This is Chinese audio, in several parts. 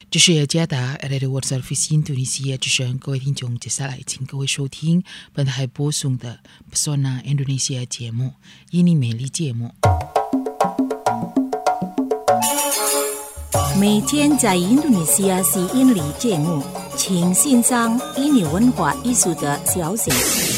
这是加达 Radio World Service Indonesia 之声，各位听众，接下来请各位收听本台播送的 Pesona Indonesia 节目，印尼美丽节目。 每天在印度尼西亚是印尼节目，请欣赏印尼文化艺术的消息。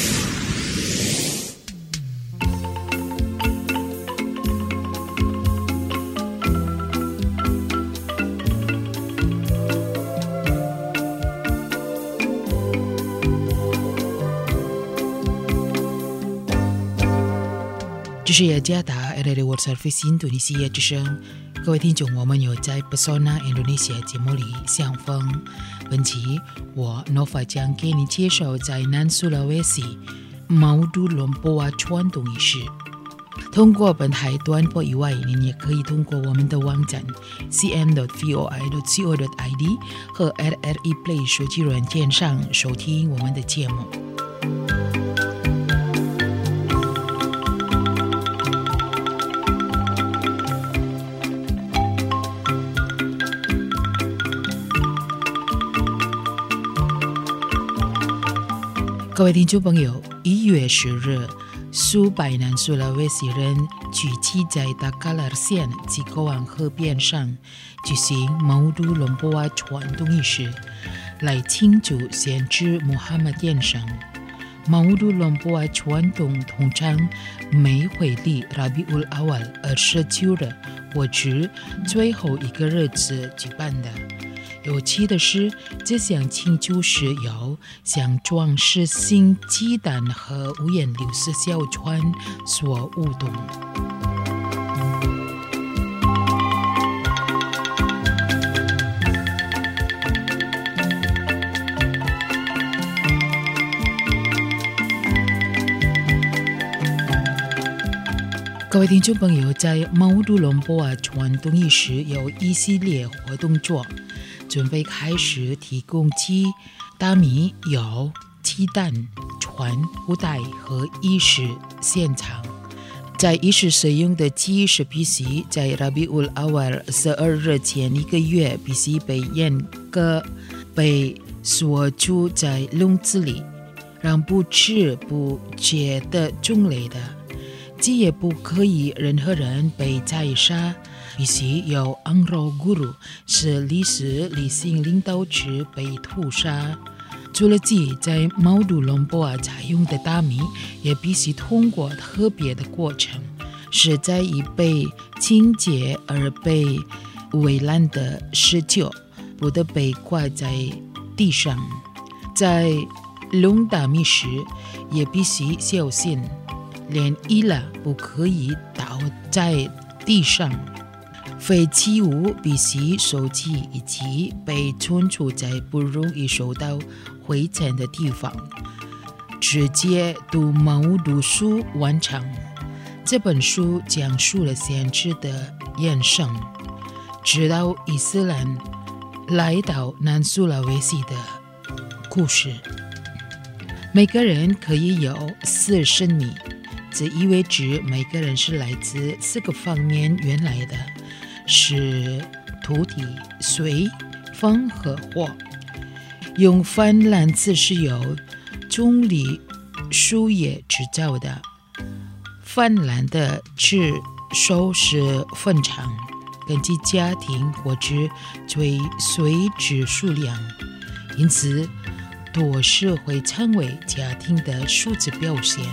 这是加达 Radio World Service Indonesia 之声，各位听众，我们有在 Pesona Indonesia 节目里相逢。本期我 Nova 将给你介绍在南苏拉威西毛都隆波瓦传统仪式。通过本台短波以外，您也可以通过我们的网站 cm.voi.co.id 和 RRE Play 手机软件上收听我们的节目。各位听众朋友，1月10日，数百南苏拉威西人聚集在达卡拉尔县吉高湾河边上，举行毛都隆波瓦传统仪式，来庆祝先知穆罕默德生。毛都隆波瓦传统通常每回历Rabiul Awal 29日或者最后一个日子举办的。有趣的是，这项庆祝是由像装饰性鸡蛋和五颜六色小船所舞动。各位听众朋友，在毛都隆波瓦传统仪式有一系列活动做。准备开始提供鸡、大米、油、鸡蛋、船、布袋和仪式现场。在仪式使用的鸡是必须在 Rabiul Awal 12日前一个月必须被严格被锁住在笼子里，让不知不觉的种类的鸡也不可以任何人被宰杀。必须有 Angro Guru 是历史理性领导者被屠杀。除了鸡，在毛都隆波瓦采用的大米也必须通过特别的过程，是在已被清洁而被围栏的石臼不得被挂在地上。在弄大米时也必须小心，连衣啦不可以倒在地上。废弃物必须收集以及被存储在不容易受到灰尘的地方，直接读毛都书完成。这本书讲述了先知的衍生，直到伊斯兰来到南苏拉威西的故事。每个人可以有4生命，这意味着每个人是来自4个方面原来的。是土地、水、风和火。用泛蓝刺是由棕榈树叶制造的，泛蓝的刺收是分长，根据家庭或者追随之数量，因此多是会成为家庭的数字表现。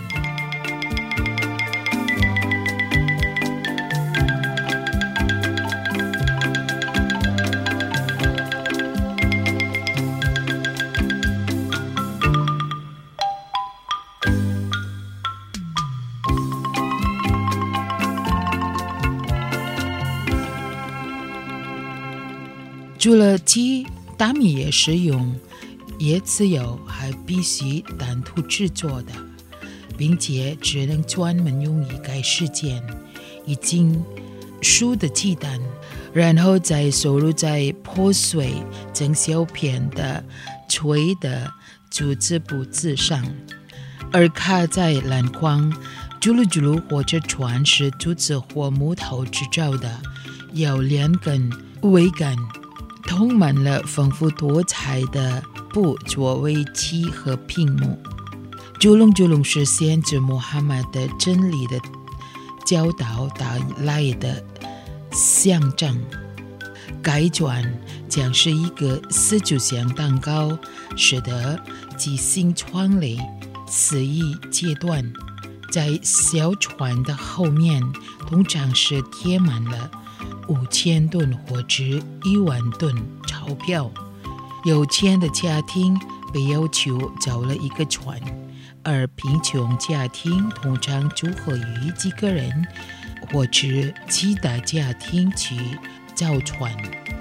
除了鸡，大米也是用椰子油，还必须单独制作的，并且只能专门用一个时间，已经熟的鸡蛋，然后再收入在破碎成小片的脆的竹子布子上，而卡在篮筐。猪噜猪噜或者船是竹子或木头制造的，有2根桅杆， 充满了丰富多彩的布作为漆和屏幕。朱龙是先知穆罕默德真理的教导带来的象征。该传将是一个四柱相当高，使得即兴传类4一阶段。在小船的后面通常是贴满了5000吨或者1万吨钞票。有钱的家庭被要求造了一个船，而贫穷家庭通常组合于几个人或者其他家庭去造船。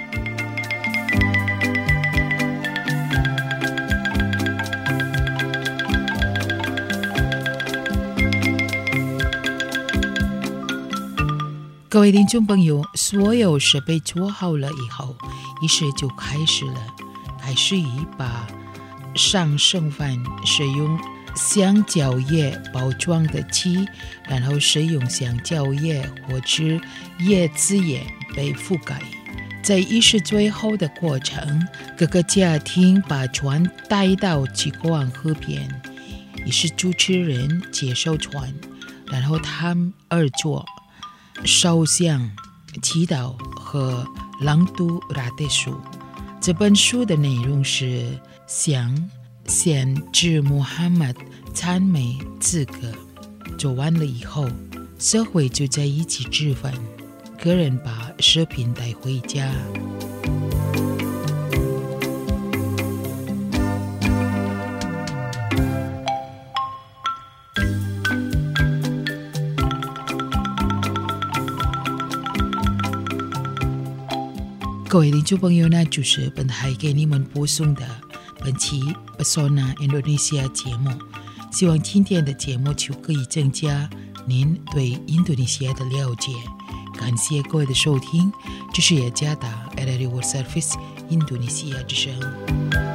各位听众朋友，所有设备做好了以后，仪式就开始了。开始于把上剩饭使用香蕉叶包装的漆，然后使用香蕉叶或者椰子叶被覆盖。在仪式最后的过程，各个家庭把船带到奇观河边，仪式主持人接受船，然后他们二作烧香、祈祷和朗读拉特书。这本书的内容是向先知穆罕默德赞美诗歌。做完了以后，社会就在一起吃饭，个人把食品带回家。各位听众朋友，那就是本台给你们播送的本期 Pesona Indonesia 节目。希望今天的节目就可以增加您对印度尼西亚的了解。感谢各位的收听，这是雅加达 RRI World Service 印度尼西亚之声。